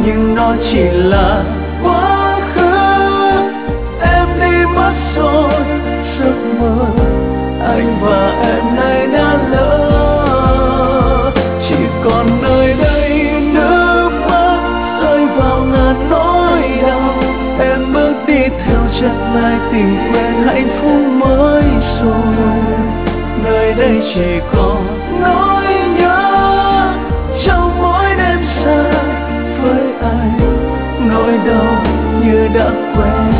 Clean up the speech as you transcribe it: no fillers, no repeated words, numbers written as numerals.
nhưng nó chỉ là quá khứ. Em đi mất rồi giấc mơ anh và em nay đã lỡ, chỉ còn nơi đây nước mắt rơi vào ngàn nỗi đau. Em bước đi theo chân ai tìm quên hạnh phúc mới rồi, nơi đây chỉ còn nỗi nhớ trong mỗi đêm xa với anh, nỗi đau như đã quen.